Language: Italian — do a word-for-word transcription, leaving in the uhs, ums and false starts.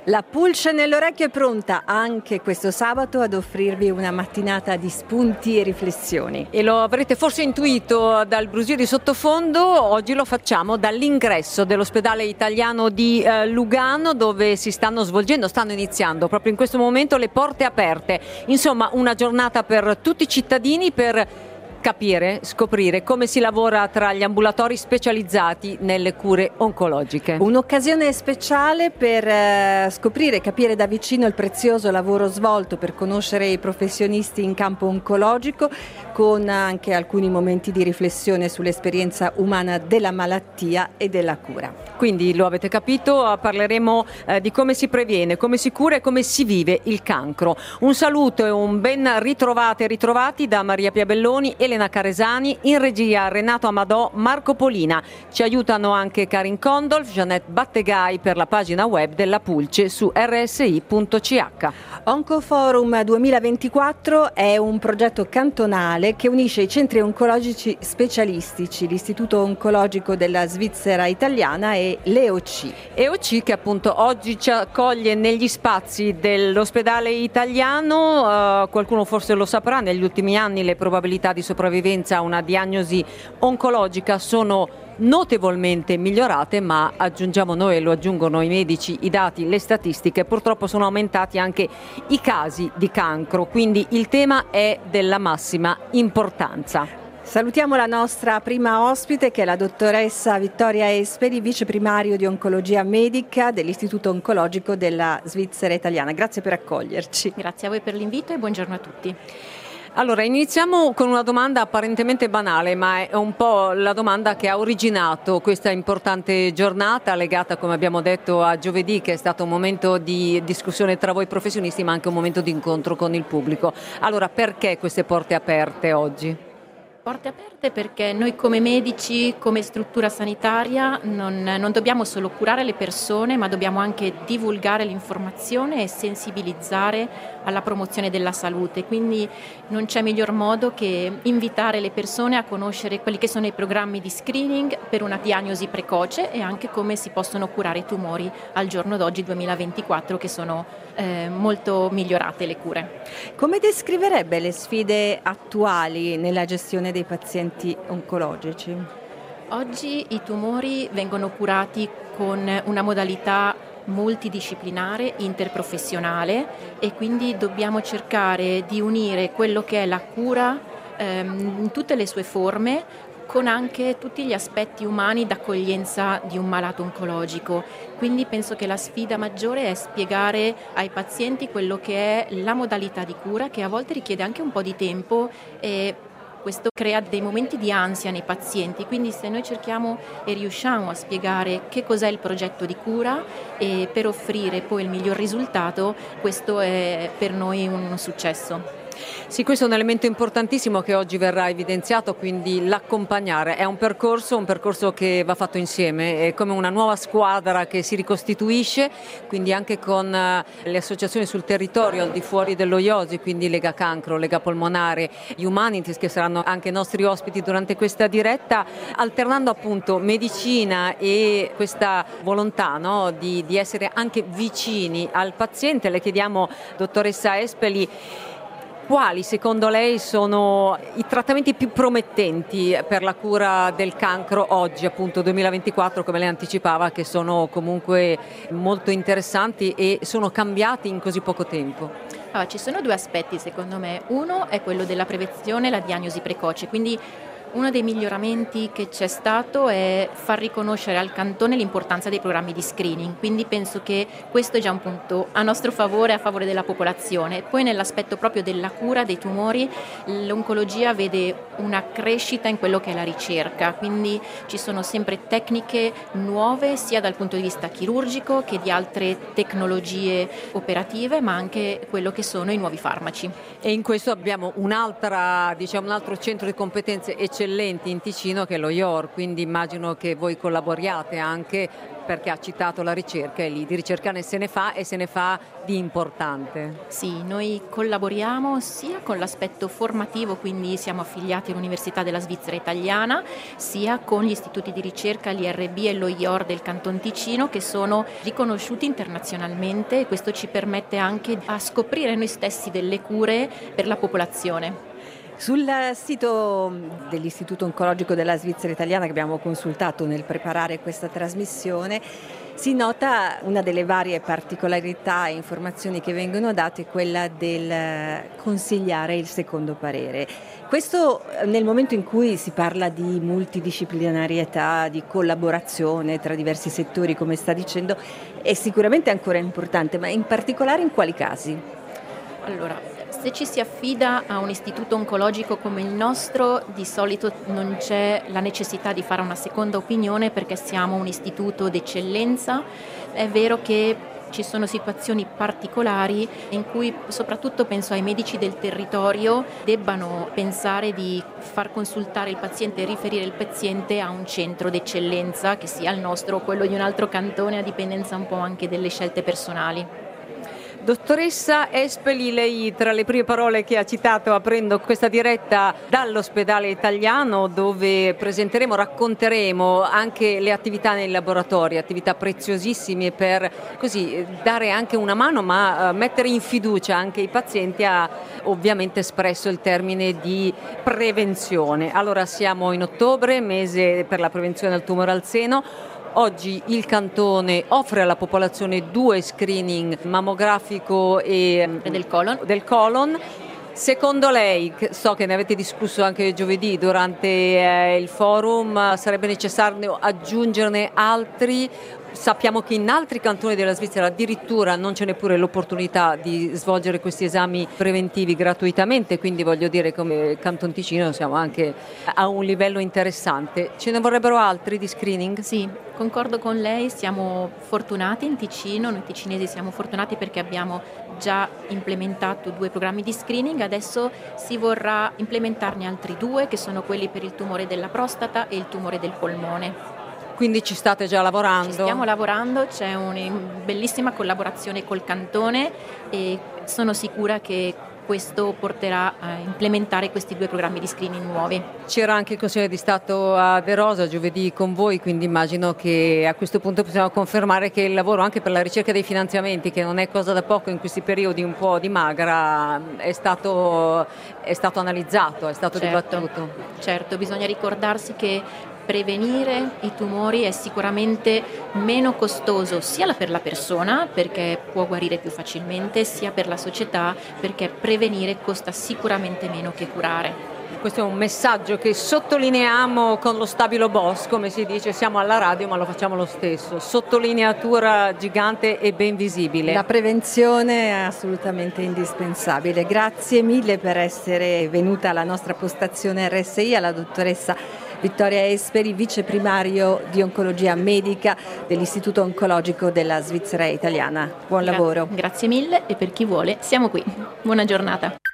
La pulce nell'orecchio è pronta anche questo sabato ad offrirvi una mattinata di spunti e riflessioni. E lo avrete forse intuito dal brusio di sottofondo, oggi lo facciamo dall'ingresso dell'ospedale italiano di eh, Lugano, dove si stanno svolgendo, stanno iniziando proprio in questo momento le porte aperte. Insomma, una giornata per tutti i cittadini per capire, scoprire come si lavora tra gli ambulatori specializzati nelle cure oncologiche. Un'occasione speciale per eh, scoprire e capire da vicino il prezioso lavoro svolto, per conoscere i professionisti in campo oncologico, con anche alcuni momenti di riflessione sull'esperienza umana della malattia e della cura. Quindi lo avete capito, parleremo eh, di come si previene, come si cura e come si vive il cancro. Un saluto e un ben ritrovate e ritrovati da Maria Piabelloni, Elena Caresani, in regia Renato Amadò, Marco Polina. Ci aiutano anche Karin Condolf, Jeanette Battegai per la pagina web della Pulce su r s i punto c h. Oncoforum duemilaventiquattro è un progetto cantonale che unisce i centri oncologici specialistici, l'Istituto Oncologico della Svizzera Italiana e l'E O C. E O C che appunto oggi ci accoglie negli spazi dell'ospedale italiano. Uh, qualcuno forse lo saprà, negli ultimi anni le probabilità di sopravvivenza a una diagnosi oncologica sono notevolmente migliorate, ma aggiungiamo noi, e lo aggiungono i medici, i dati, le statistiche, purtroppo sono aumentati anche i casi di cancro, quindi il tema è della massima importanza. Salutiamo la nostra prima ospite, che è la dottoressa Vittoria Esperi, vice primario di oncologia medica dell'Istituto Oncologico della Svizzera Italiana. Grazie per accoglierci. Grazie a voi per l'invito e buongiorno a tutti. Allora, iniziamo con una domanda apparentemente banale, ma è un po' la domanda che ha originato questa importante giornata, legata, come abbiamo detto, a giovedì, che è stato un momento di discussione tra voi professionisti, ma anche un momento di incontro con il pubblico. Allora, perché queste porte aperte oggi? Porte aperte perché noi come medici, come struttura sanitaria, non, non dobbiamo solo curare le persone, ma dobbiamo anche divulgare l'informazione e sensibilizzare alla promozione della salute. Quindi non c'è miglior modo che invitare le persone a conoscere quelli che sono i programmi di screening per una diagnosi precoce e anche come si possono curare i tumori al giorno d'oggi duemilaventiquattro, che sono eh, molto migliorate le cure. Come descriverebbe le sfide attuali nella gestione dei pazienti oncologici? Oggi i tumori vengono curati con una modalità multidisciplinare, interprofessionale, e quindi dobbiamo cercare di unire quello che è la cura ehm, in tutte le sue forme, con anche tutti gli aspetti umani d'accoglienza di un malato oncologico. Quindi penso che la sfida maggiore è spiegare ai pazienti quello che è la modalità di cura, che a volte richiede anche un po' di tempo, e questo crea dei momenti di ansia nei pazienti. Quindi se noi cerchiamo e riusciamo a spiegare che cos'è il progetto di cura e per offrire poi il miglior risultato, questo è per noi un successo. Sì, questo è un elemento importantissimo che oggi verrà evidenziato, quindi l'accompagnare. È un percorso, un percorso che va fatto insieme, è come una nuova squadra che si ricostituisce, quindi anche con le associazioni sul territorio al di fuori dello I O S I, quindi Lega Cancro, Lega Polmonare, Humanities, che saranno anche nostri ospiti durante questa diretta, alternando appunto medicina e questa volontà, no, di, di essere anche vicini al paziente. Le chiediamo, dottoressa Esperi, quali secondo lei sono i trattamenti più promettenti per la cura del cancro oggi, appunto duemilaventiquattro, come lei anticipava, che sono comunque molto interessanti e sono cambiati in così poco tempo? Allora, ci sono due aspetti secondo me. Uno è quello della prevenzione e la diagnosi precoce, quindi uno dei miglioramenti che c'è stato è far riconoscere al cantone l'importanza dei programmi di screening, quindi penso che questo è già un punto a nostro favore, a favore della popolazione. Poi nell'aspetto proprio della cura dei tumori, l'oncologia vede una crescita in quello che è la ricerca, quindi ci sono sempre tecniche nuove sia dal punto di vista chirurgico che di altre tecnologie operative, ma anche quello che sono i nuovi farmaci. E in questo abbiamo un'altra, diciamo, un altro centro di competenze eccezionale eccellenti in Ticino che è lo I O R, quindi immagino che voi collaboriate anche, perché ha citato la ricerca e lì di ricerca ne se ne fa e se ne fa di importante. Sì, noi collaboriamo sia con l'aspetto formativo, quindi siamo affiliati all'Università della Svizzera Italiana, sia con gli istituti di ricerca, l'I R B e lo I O R del Canton Ticino, che sono riconosciuti internazionalmente, e questo ci permette anche a scoprire noi stessi delle cure per la popolazione. Sul sito dell'Istituto Oncologico della Svizzera Italiana che abbiamo consultato nel preparare questa trasmissione si nota una delle varie particolarità e informazioni che vengono date, quella del consigliare il secondo parere. Questo nel momento in cui si parla di multidisciplinarietà, di collaborazione tra diversi settori, come sta dicendo, è sicuramente ancora importante, ma in particolare in quali casi? Allora, se ci si affida a un istituto oncologico come il nostro, di solito non c'è la necessità di fare una seconda opinione perché siamo un istituto d'eccellenza. È vero che ci sono situazioni particolari in cui, soprattutto penso ai medici del territorio, debbano pensare di far consultare il paziente e riferire il paziente a un centro d'eccellenza, che sia il nostro o quello di un altro cantone, a dipendenza un po' anche delle scelte personali. Dottoressa Espeli, lei tra le prime parole che ha citato aprendo questa diretta dall'ospedale italiano, dove presenteremo, racconteremo anche le attività nei laboratori, attività preziosissime per così dare anche una mano, ma mettere in fiducia anche i pazienti, ha ovviamente espresso il termine di prevenzione. Allora siamo in ottobre, mese per la prevenzione del tumore al seno. Oggi il Cantone offre alla popolazione due screening mammografico e del colon. del colon. Secondo lei, so che ne avete discusso anche giovedì durante eh, il forum, sarebbe necessario aggiungerne altri? Sappiamo che in altri cantoni della Svizzera addirittura non c'è neppure l'opportunità di svolgere questi esami preventivi gratuitamente, quindi voglio dire come Canton Ticino siamo anche a un livello interessante. Ce ne vorrebbero altri di screening? Sì, concordo con lei, siamo fortunati in Ticino, noi ticinesi siamo fortunati perché abbiamo già implementato due programmi di screening, adesso si vorrà implementarne altri due che sono quelli per il tumore della prostata e il tumore del polmone. Quindi ci state già lavorando? Ci stiamo lavorando, c'è una bellissima collaborazione col Cantone e sono sicura che questo porterà a implementare questi due programmi di screening nuovi. C'era anche il Consiglio di Stato a De Rosa giovedì con voi, quindi immagino che a questo punto possiamo confermare che il lavoro anche per la ricerca dei finanziamenti, che non è cosa da poco in questi periodi un po' di magra, è stato, è stato analizzato, è stato certo, dibattuto. Certo, bisogna ricordarsi che prevenire i tumori è sicuramente meno costoso sia per la persona, perché può guarire più facilmente, sia per la società, perché prevenire costa sicuramente meno che curare. Questo è un messaggio che sottolineiamo con lo stabilo boss, come si dice, siamo alla radio ma lo facciamo lo stesso, sottolineatura gigante e ben visibile. La prevenzione è assolutamente indispensabile. Grazie mille per essere venuta alla nostra postazione R S I, alla dottoressa Vittoria Esperi, vice primario di oncologia medica dell'Istituto Oncologico della Svizzera Italiana. Buon Gra- lavoro. Grazie mille e per chi vuole siamo qui. Buona giornata.